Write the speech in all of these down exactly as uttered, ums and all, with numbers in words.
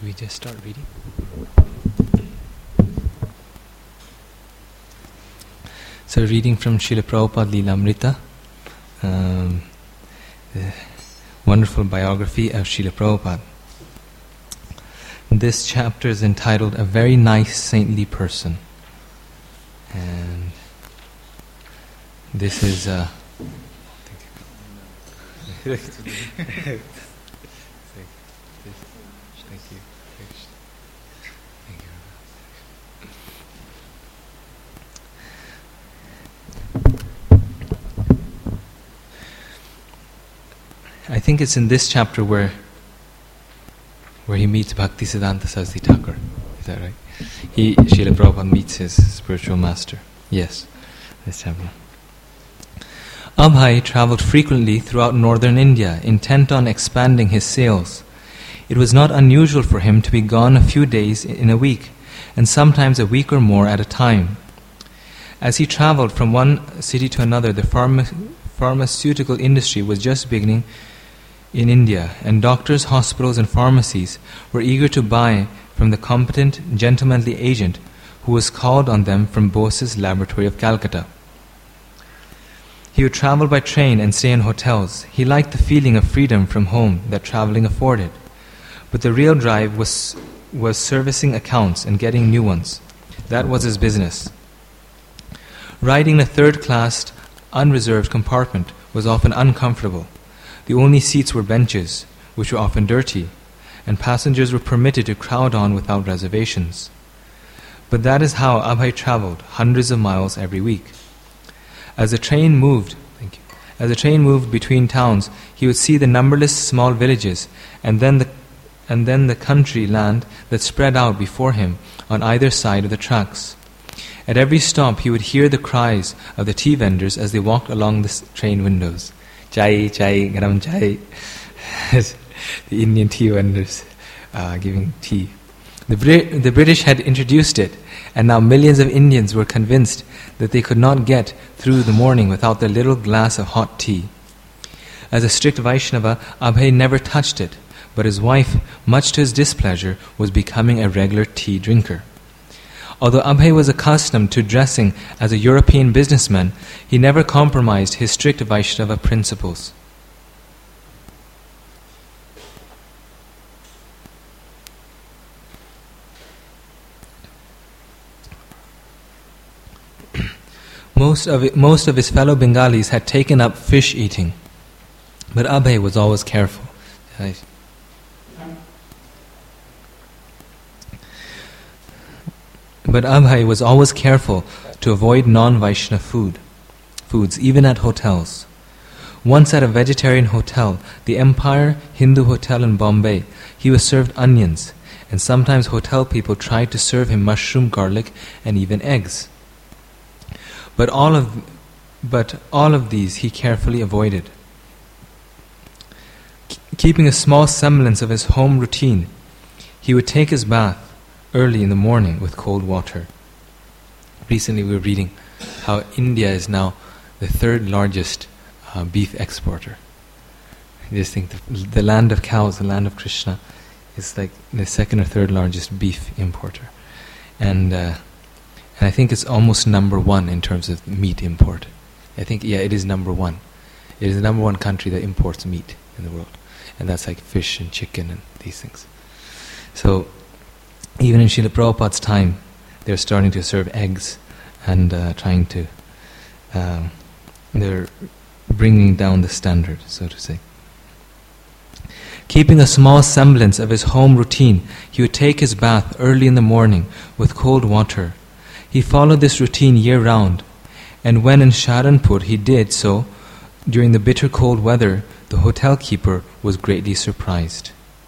Should we just start reading? So reading from Srila Prabhupada Lilamrita, um, the wonderful biography of Srila Prabhupada. This chapter is entitled A Very Nice Saintly Person. And this is uh, Thank you. I think it's in this chapter where where he meets Bhaktisiddhanta Saraswati Thakur. Is that right? He, Srila Prabhupada meets his spiritual master. Yes, this chapter. Abhay travelled frequently throughout northern India, intent on expanding his sales. It was not unusual for him to be gone a few days in a week, and sometimes a week or more at a time. As he travelled from one city to another, the pharma- pharmaceutical industry was just beginning in India, and doctors, hospitals and pharmacies were eager to buy from the competent, gentlemanly agent who was called on them from Bose's laboratory of Calcutta. He would travel by train and stay in hotels. He liked the feeling of freedom from home that travelling afforded. But the real drive was, was servicing accounts and getting new ones. That was his business. Riding a third-class, unreserved compartment was often uncomfortable. The only seats were benches, which were often dirty, and passengers were permitted to crowd on without reservations. But that is how Abhay travelled hundreds of miles every week. As the train moved, thank you, as the train moved between towns, he would see the numberless small villages, and then the and then the country land that spread out before him on either side of the tracks. At every stop, he would hear the cries of the tea vendors as they walked along the train windows. Chai, chai, garam chai. The Indian tea vendors uh, giving tea. The, Brit- the British had introduced it, and now millions of Indians were convinced that they could not get through the morning without their little glass of hot tea. As a strict Vaishnava, Abhay never touched it, but his wife, much to his displeasure, was becoming a regular tea drinker. Although Abhay was accustomed to dressing as a European businessman, he never compromised his strict Vaishnava principles. Most of it, most of his fellow Bengalis had taken up fish eating, but Abhay was always careful. But Abhay was always careful to avoid non-Vaishnava food, foods, even at hotels. Once at a vegetarian hotel, the Empire Hindu Hotel in Bombay, he was served onions, and sometimes hotel people tried to serve him mushroom, garlic, and even eggs. But all of, but all of these he carefully avoided. K- keeping a small semblance of his home routine, he would take his bath early in the morning with cold water. Recently we were reading how India is now the third largest uh, beef exporter. I just think the, the land of cows, the land of Krishna, is like the second or third largest beef importer. And uh, and I think it's almost number one in terms of meat import. I think, yeah, it is number one. It is the number one country that imports meat in the world. And that's like fish and chicken and these things. So even in Srila Prabhupada's time, they're starting to serve eggs and uh, trying to, um, they're bringing down the standard, so to say. Keeping a small semblance of his home routine, he would take his bath early in the morning with cold water. He followed this routine year-round, and when in Saharanpur he did so, during the bitter cold weather, the hotel keeper was greatly surprised.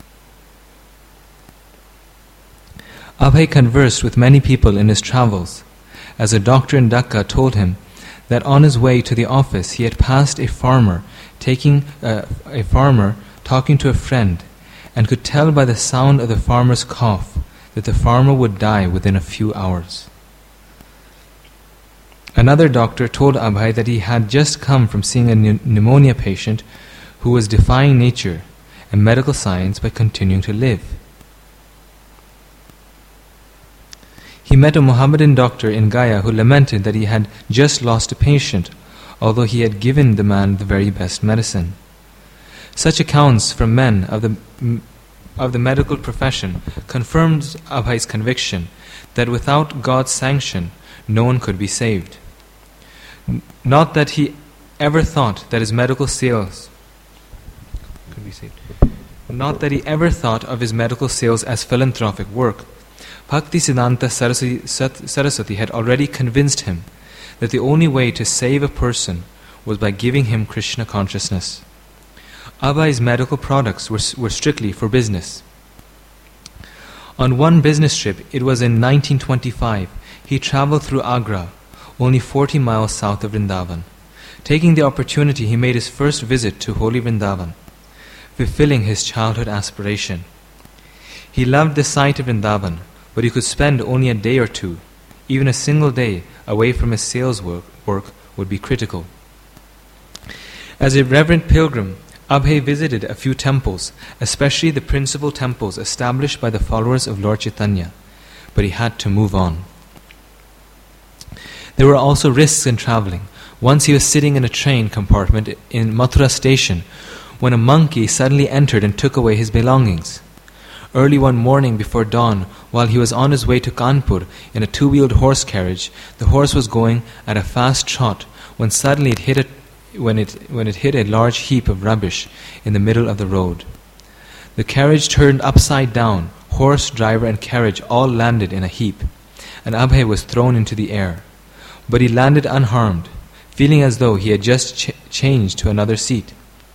Abhay conversed with many people in his travels, as a doctor in Dhaka told him that on his way to the office he had passed a farmer taking uh, a farmer talking to a friend, and could tell by the sound of the farmer's cough that the farmer would die within a few hours. Another doctor told Abhay that he had just come from seeing a pneumonia patient who was defying nature and medical science by continuing to live. He met a Mohammedan doctor in Gaya who lamented that he had just lost a patient, although he had given the man the very best medicine. Such accounts from men of the of the medical profession confirmed Abhay's conviction that without God's sanction, no one could be saved. Not that he ever thought that his medical sales could be saved. Not that he ever thought of his medical sales as philanthropic work. Bhaktisiddhanta Saraswati, Saraswati had already convinced him that the only way to save a person was by giving him Krishna consciousness. Abhay's medical products were, were strictly for business. On one business trip, it was in nineteen twenty-five, he travelled through Agra, only forty miles south of Vrindavan. Taking the opportunity, he made his first visit to holy Vrindavan, fulfilling his childhood aspiration. He loved the sight of Vrindavan, but he could spend only a day or two. Even a single day away from his sales work, work would be critical. As a reverent pilgrim, Abhay visited a few temples, especially the principal temples established by the followers of Lord Chaitanya, but he had to move on. There were also risks in traveling. Once he was sitting in a train compartment in Mathura station when a monkey suddenly entered and took away his belongings. Early one morning before dawn, while he was on his way to Kanpur in a two-wheeled horse carriage, the horse was going at a fast trot when suddenly it hit a when it when it hit a large heap of rubbish in the middle of the road. The carriage turned upside down, horse, driver and carriage all landed in a heap, and Abhay was thrown into the air. But he landed unharmed, feeling as though he had just ch- changed to another seat.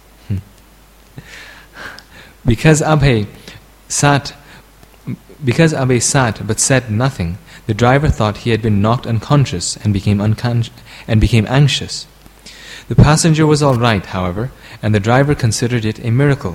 Because Abhay sat because Abhay sat but said nothing, the driver thought he had been knocked unconscious and became uncon- and became anxious. The passenger was all right, however, and the driver considered it a miracle.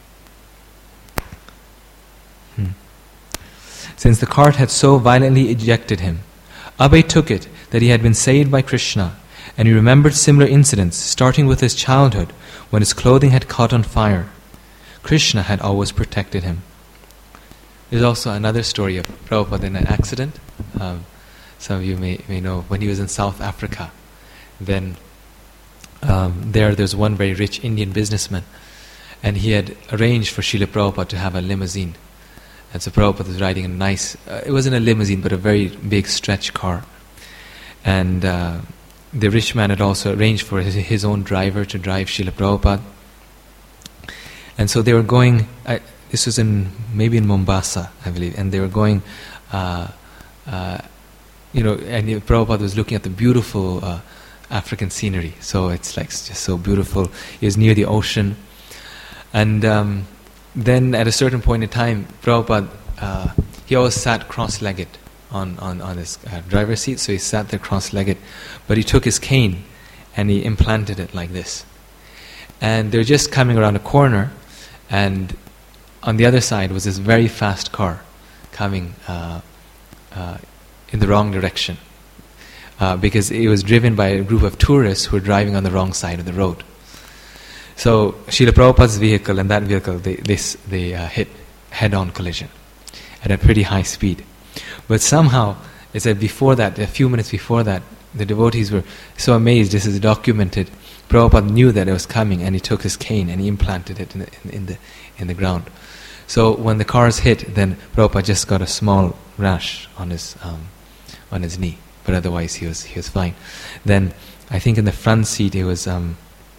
Hmm. Since the cart had so violently ejected him, Abhay took it that he had been saved by Krishna, and he remembered similar incidents, starting with his childhood, when his clothing had caught on fire. Krishna had always protected him. There's also another story of Prabhupada in an accident. Um, some of you may, may know, when he was in South Africa, then Um, there, there's one very rich Indian businessman, and he had arranged for Srila Prabhupada to have a limousine. And so Prabhupada was riding a nice, uh, it wasn't a limousine, but a very big stretch car. And uh, the rich man had also arranged for his, his own driver to drive Srila Prabhupada. And so they were going, uh, this was in, maybe in Mombasa, I believe, and they were going, uh, uh, you know, and Prabhupada was looking at the beautiful uh, African scenery, so it's like just so beautiful. He was near the ocean, and um, then at a certain point in time, Prabhupada, uh, he always sat cross-legged on, on, on his uh, driver's seat, so he sat there cross-legged, but he took his cane and he implanted it like this. And they're just coming around a corner, and on the other side was this very fast car coming uh, uh, in the wrong direction. Uh, because it was driven by a group of tourists who were driving on the wrong side of the road. So Srila Prabhupada's vehicle and that vehicle, they they, they uh, hit head-on collision at a pretty high speed. But somehow, it said before that, a few minutes before that, the devotees were so amazed, this is documented. Prabhupada knew that it was coming, and he took his cane and he implanted it in the, in, in the in the ground. So when the cars hit, then Prabhupada just got a small rash on his um, on his knee. But otherwise he was he was fine. Then I think in the front seat it was um,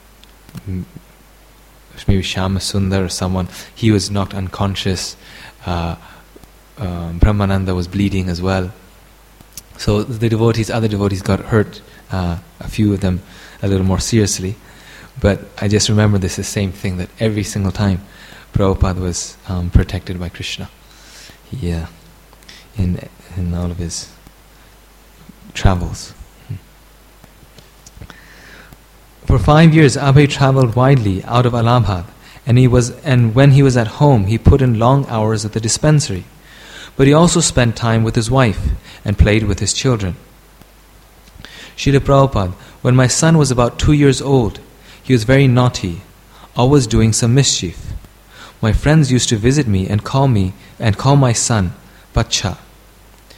maybe Shyama Sundar or someone. He was knocked unconscious. Uh, um, Brahmananda was bleeding as well. So the devotees, other devotees got hurt. Uh, a few of them a little more seriously. But I just remember this the same thing, that every single time Prabhupada was um, protected by Krishna. Yeah, in in all of his travels. For five years, Abhay travelled widely out of Allahabad, and he was, and when he was at home, he put in long hours at the dispensary. But he also spent time with his wife and played with his children. Srila Prabhupada, when my son was about two years old, he was very naughty, always doing some mischief. My friends used to visit me and call me and call my son Bacha.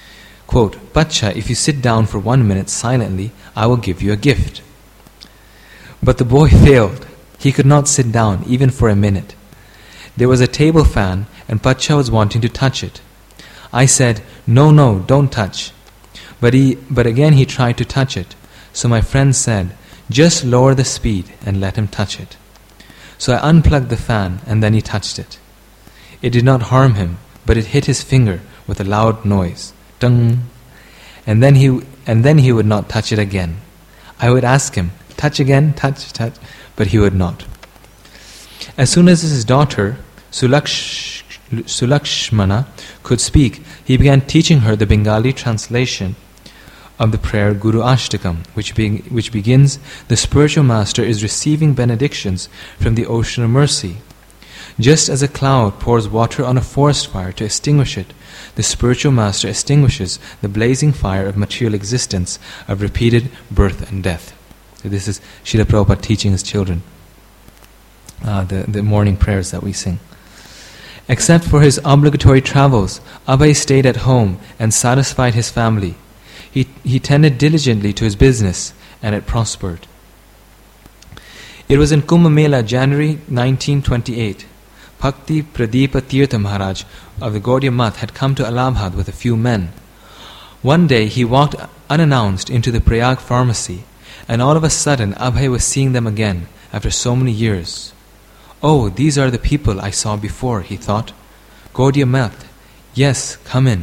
quote, "Bacha, if you sit down for one minute silently, I will give you a gift." But the boy failed. He could not sit down even for a minute. There was a table fan and Bacha was wanting to touch it. I said, "No, no, don't touch." But he, but again he tried to touch it. So my friend said, "Just lower the speed and let him touch it." So I unplugged the fan and then he touched it. It did not harm him, but it hit his finger with a loud noise. Dung. And then he and then he would not touch it again. I would ask him, "Touch again, touch, touch," but he would not. As soon as his daughter, Sulaksh, Sulakshmana, could speak, he began teaching her the Bengali translation of the prayer Guru Ashtakam, which, be, which begins, "The spiritual master is receiving benedictions from the ocean of mercy." Just as a cloud pours water on a forest fire to extinguish it, the spiritual master extinguishes the blazing fire of material existence, of repeated birth and death. So this is Srila Prabhupada teaching his children uh, the, the morning prayers that we sing. Except for his obligatory travels, Abhay stayed at home and satisfied his family. He, he tended diligently to his business, and it prospered. It was in Kumbh Mela, January nineteen twenty-eight. Bhakti Pradeepa Tirtha Maharaj of the Gaudiya Math had come to Allahabad with a few men. One day he walked unannounced into the Prayag pharmacy, and all of a sudden Abhay was seeing them again after so many years. "Oh, these are the people I saw before," he thought. "Gaudiya Math, yes, come in."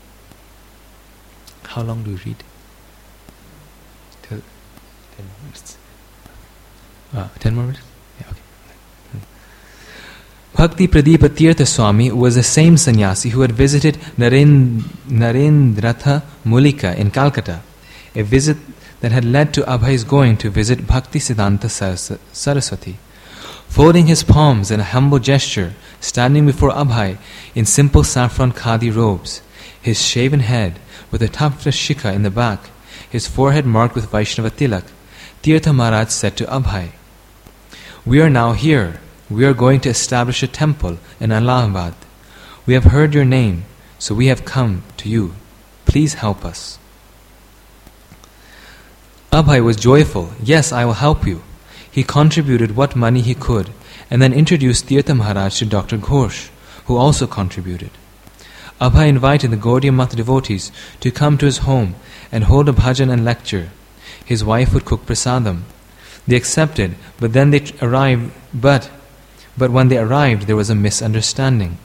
How long do we read? Till ten minutes. Uh, ten more minutes? Yeah, okay. Bhakti Pradeepa Tirtha Swami was the same sannyasi who had visited Narend- Narendratha Mulika in Calcutta, a visit that had led to Abhay's going to visit Bhakti Siddhanta Saraswati. Folding his palms in a humble gesture, standing before Abhay in simple saffron khadi robes, his shaven head with a tufted shikha in the back, his forehead marked with Vaishnava tilak, Tirtha Maharaj said to Abhay, "We are now here. We are going to establish a temple in Allahabad. We have heard your name, so we have come to you. Please help us." Abhay was joyful. "Yes, I will help you." He contributed what money he could, and then introduced Tirtha Maharaj to Doctor Ghosh, who also contributed. Abhay invited the Gaudiya Math devotees to come to his home and hold a bhajan and lecture. His wife would cook prasadam. They accepted, but then they arrived, but, but when they arrived, there was a misunderstanding.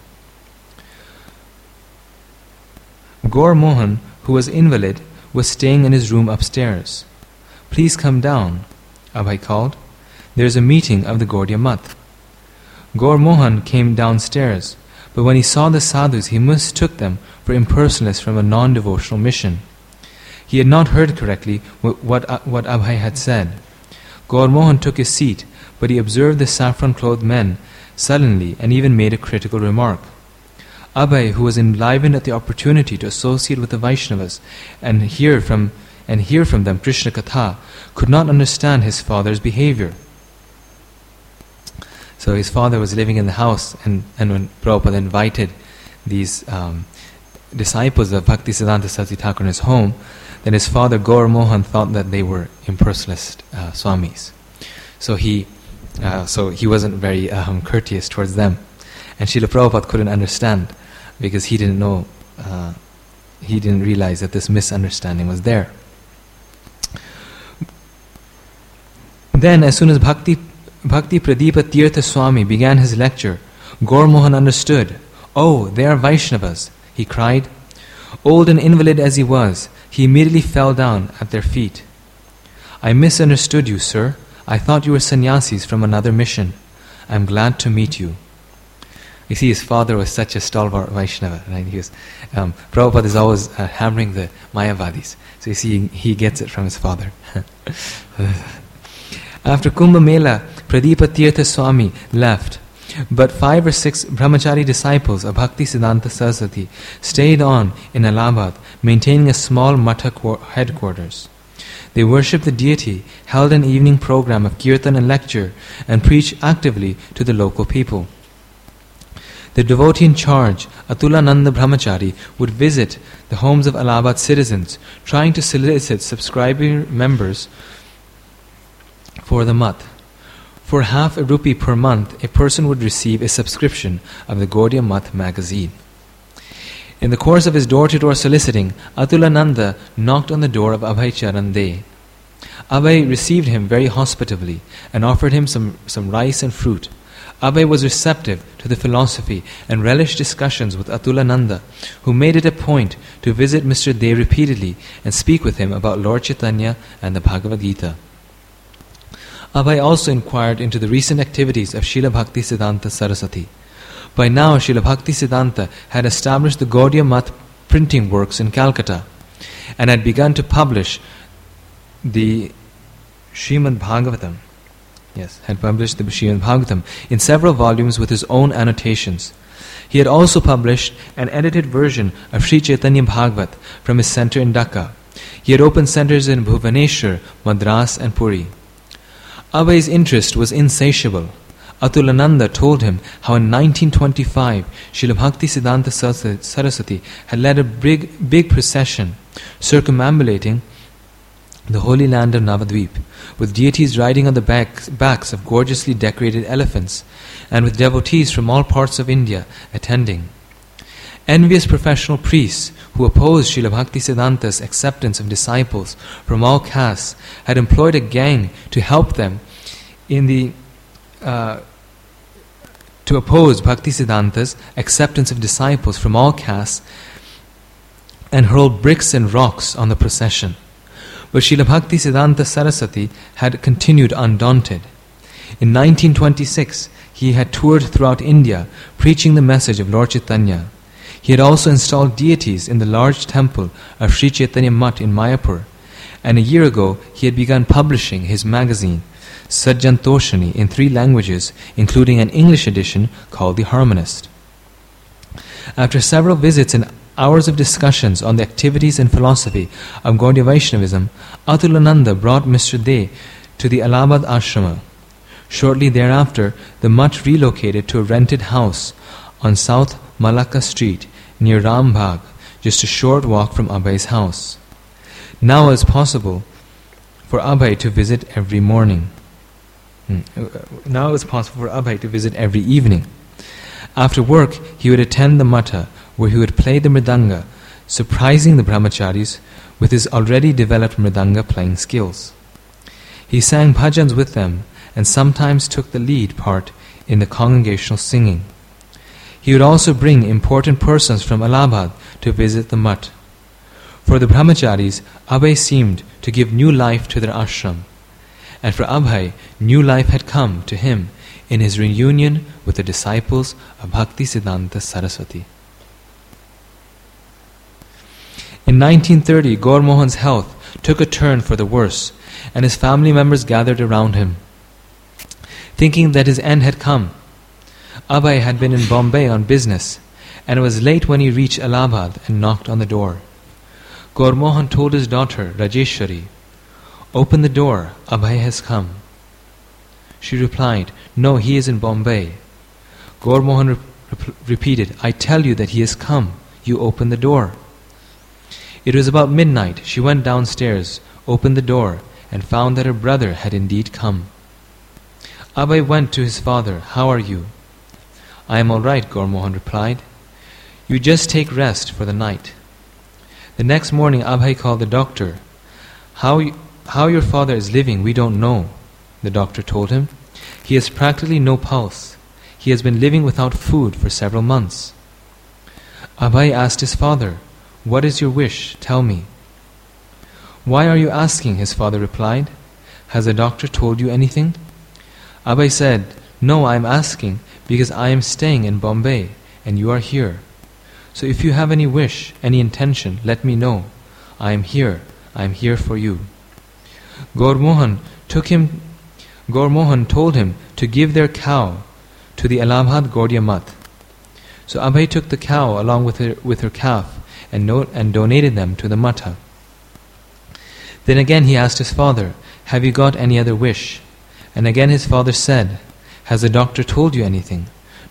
Gaur Mohan, who was invalid, was staying in his room upstairs. "Please come down," Abhay called. "There is a meeting of the Gaudiya Math." Gaur Mohan came downstairs, but when he saw the sadhus, he mistook them for impersonalists from a non-devotional mission. He had not heard correctly what, what, what Abhay had said. Gaur Mohan took his seat, but he observed the saffron-clothed men suddenly and even made a critical remark. Abhay, who was enlivened at the opportunity to associate with the Vaishnavas and hear from and hear from them Krishna Katha, could not understand his father's behavior. So his father was living in the house, and, and when Prabhupada invited these um, disciples of Bhakti Siddhanta Saraswati Thakur in his home, then his father Gaur Mohan thought that they were impersonalist uh, swamis. So he, uh, so he wasn't very um, courteous towards them, and Srila Prabhupada couldn't understand because he didn't know, uh, he didn't realize that this misunderstanding was there. Then, as soon as Bhakti Bhakti Pradeepa Tirtha Swami began his lecture, Gaur Mohan understood. "Oh, they are Vaishnavas," he cried. Old and invalid as he was, he immediately fell down at their feet. "I misunderstood you, sir. I thought you were sannyasis from another mission. I am glad to meet you." You see, his father was such a stalwart Vaishnava, right? He was, um, Prabhupada is always uh, hammering the Mayavadis. So you see, he gets it from his father. After Kumbh Mela, Pradeepa Tirtha Swami left, but five or six brahmachari disciples of Bhakti Siddhanta Saraswati stayed on in Allahabad, maintaining a small matha headquarters. They worshipped the deity, held an evening program of kirtan and lecture, and preached actively to the local people. The devotee in charge, Atulananda Brahmachari, would visit the homes of Allahabad citizens, trying to solicit subscriber members for the math. For half a rupee per month, a person would receive a subscription of the Gaudiya Math magazine. In the course of his door-to-door soliciting, Atulananda knocked on the door of Abhay Charan De. Abhay received him very hospitably and offered him some, some rice and fruit. Abhay was receptive to the philosophy and relished discussions with Atulananda, who made it a point to visit Mister De repeatedly and speak with him about Lord Chaitanya and the Bhagavad Gita. Abhay also inquired into the recent activities of Srila Bhaktisiddhanta Saraswati. By now, Srila Bhaktisiddhanta had established the Gaudiya Math printing works in Calcutta and had begun to publish the Srimad Bhagavatam. Yes, had published the Srimad Bhagavatam in several volumes with his own annotations. He had also published an edited version of Sri Chaitanya Bhagavat from his center in Dhaka. He had opened centers in Bhubaneswar, Madras and Puri. Abhay's interest was insatiable. Atulananda told him how in nineteen twenty-five Srila Bhaktisiddhanta Saraswati had led a big, big procession circumambulating the holy land of Navadvip, with deities riding on the backs, backs of gorgeously decorated elephants, and with devotees from all parts of India attending. Envious professional priests who opposed Srila Bhaktisiddhanta's acceptance of disciples from all castes had employed a gang to help them in the uh, to oppose Bhaktisiddhanta's acceptance of disciples from all castes and hurled bricks and rocks on the procession. But Srila Bhaktisiddhanta Saraswati had continued undaunted. In nineteen twenty-six, he had toured throughout India, preaching the message of Lord Chaitanya. He had also installed deities in the large temple of Sri Chaitanya Math in Mayapur, and a year ago he had begun publishing his magazine, Sajjantoshani, in three languages, including an English edition called The Harmonist. After several visits and hours of discussions on the activities and philosophy of Gaudiya Vaishnavism, Atulananda brought Mister De to the Allahabad ashrama. Shortly thereafter, the mutt relocated to a rented house on South Malacca Street near Rambagh, just a short walk from Abhay's house. Now it was possible for Abhay to visit every morning. Now it was possible for Abhay to visit every evening. After work, he would attend the matta, where he would play the mridanga, surprising the brahmacharis with his already developed mridanga playing skills. He sang bhajans with them and sometimes took the lead part in the congregational singing. He would also bring important persons from Allahabad to visit the mutt. For the brahmacharis, Abhay seemed to give new life to their ashram, and for Abhay, new life had come to him in his reunion with the disciples of Bhaktisiddhanta Saraswati. In nineteen thirty, Gaur Mohan's health took a turn for the worse, and his family members gathered around him. Thinking that his end had come, Abhay had been in Bombay on business, and it was late when he reached Allahabad and knocked on the door. Gaur Mohan told his daughter, Rajeshwari, "Open the door, Abhay has come." She replied, "No, he is in Bombay." Gaur Mohan re- re- repeated, "I tell you that he has come. You open the door." It was about midnight. She went downstairs, opened the door, and found that her brother had indeed come. Abhay went to his father. "How are you?" "I am all right," Gaur Mohan replied. "You just take rest for the night." The next morning, Abhay called the doctor. How, you, how your father is living, we don't know," the doctor told him. "He has practically no pulse. He has been living without food for several months." Abhay asked his father, "What is your wish? Tell me." "Why are you asking?" his father replied. "Has the doctor told you anything?" Abhay said, "No, I am asking because I am staying in Bombay and you are here. So if you have any wish, any intention, let me know. I am here. I am here for you." Gaur Mohan took him. Gaur Mohan told him to give their cow to the Allahabad Gaudiya Math. So Abhay took the cow along with her with her calf and, no, and donated them to the matta. Then again he asked his father, "Have you got any other wish?" And again his father said, "Has the doctor told you anything?"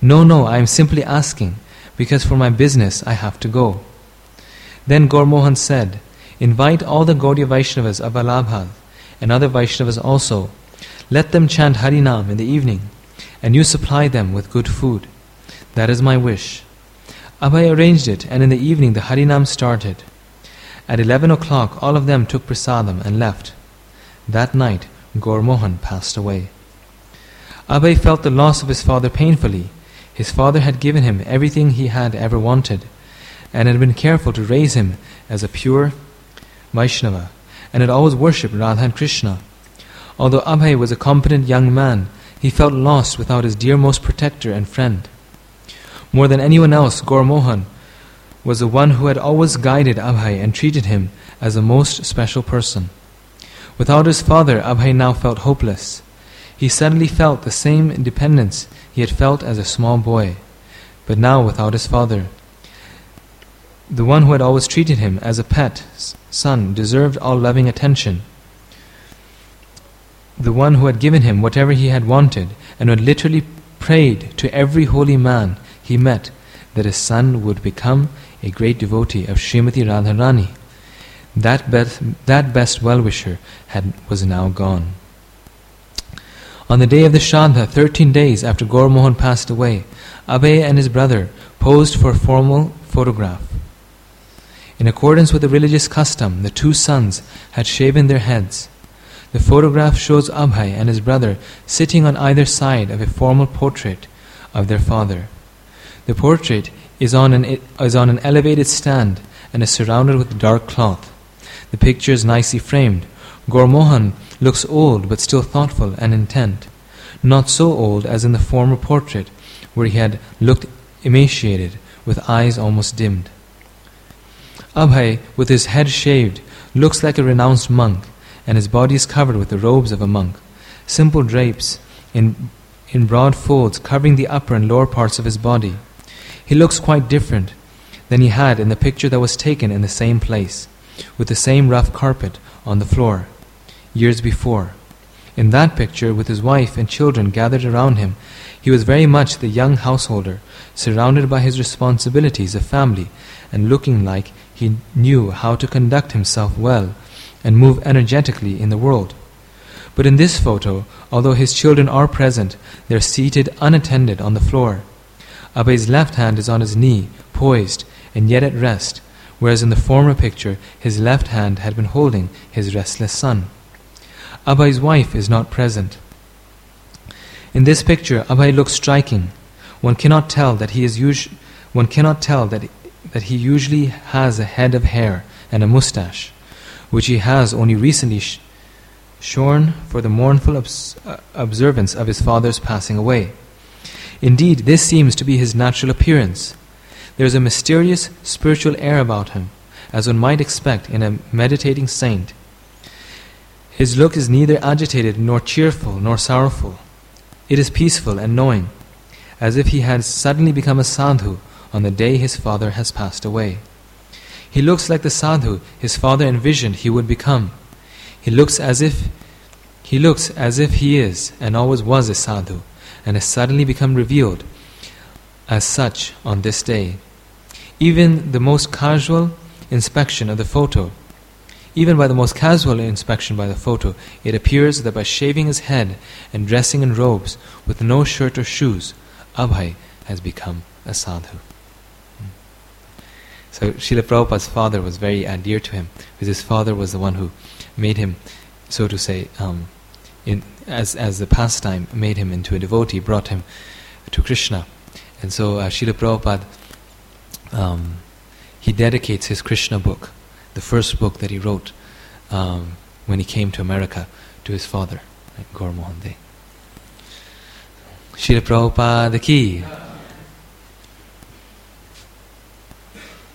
No, no, I am simply asking, because for my business I have to go. Then Gaur Mohan said, invite all the Gaudiya Vaishnavas of Allahabad and other Vaishnavas also. Let them chant Harinam in the evening, and you supply them with good food. That is my wish. Abhay arranged it, and in the evening the Harinam started. At eleven o'clock all of them took prasadam and left. That night Gaur Mohan passed away. Abhay felt the loss of his father painfully. His father had given him everything he had ever wanted, and had been careful to raise him as a pure Vaishnava, and had always worshipped Radha and Krishna. Although Abhay was a competent young man, he felt lost without his dearmost protector and friend. More than anyone else, Gaur Mohan was the one who had always guided Abhay and treated him as a most special person. Without his father, Abhay now felt hopeless. He suddenly felt the same independence he had felt as a small boy. But now, without his father, the one who had always treated him as a pet son deserved all loving attention. The one who had given him whatever he had wanted, and who had literally prayed to every holy man he met that his son would become a great devotee of Srimati Radharani. That best, that best well-wisher had, was now gone. On the day of the Shraddha, thirteen days after Gaur Mohan passed away, Abhay and his brother posed for a formal photograph. In accordance with the religious custom, the two sons had shaven their heads. The photograph shows Abhay and his brother sitting on either side of a formal portrait of their father. The portrait is on an, is on an elevated stand and is surrounded with dark cloth. The picture is nicely framed. Gaur Mohan looks old but still thoughtful and intent. Not so old as in the former portrait, where he had looked emaciated, with eyes almost dimmed. Abhay, with his head shaved, looks like a renounced monk, and his body is covered with the robes of a monk. Simple drapes in, in broad folds covering the upper and lower parts of his body. He looks quite different than he had in the picture that was taken in the same place, with the same rough carpet on the floor, years before. In that picture, with his wife and children gathered around him, he was very much the young householder, surrounded by his responsibilities of family, and looking like he knew how to conduct himself well and move energetically in the world. But in this photo, although his children are present, they are seated unattended on the floor. Abhay's left hand is on his knee, poised, and yet at rest, whereas in the former picture, his left hand had been holding his restless son. Abhay's wife is not present. In this picture, Abhay looks striking. One cannot tell that he is us- one cannot tell that that he usually has a head of hair and a moustache, which he has only recently sh- shorn for the mournful obs- uh, observance of his father's passing away. Indeed, this seems to be his natural appearance. There is a mysterious spiritual air about him, as one might expect in a meditating saint. His look is neither agitated nor cheerful nor sorrowful. It is peaceful and knowing, as if he had suddenly become a sadhu on the day his father has passed away. He looks like the sadhu his father envisioned he would become. He looks as if he looks as if he is and always was a sadhu, and has suddenly become revealed as such on this day. Even the most casual inspection of the photo, even by the most casual inspection by the photo, it appears that by shaving his head and dressing in robes with no shirt or shoes, Abhay has become a sadhu. So Srila Prabhupada's father was very uh, dear to him, because his father was the one who made him, so to say, um, in as as the pastime, made him into a devotee, brought him to Krishna. And so uh, Srila Prabhupada, um, he dedicates his Krishna book, the first book that he wrote um, when he came to America, to his father, right, Gaur Mohan Dey. Srila Prabhupada ki.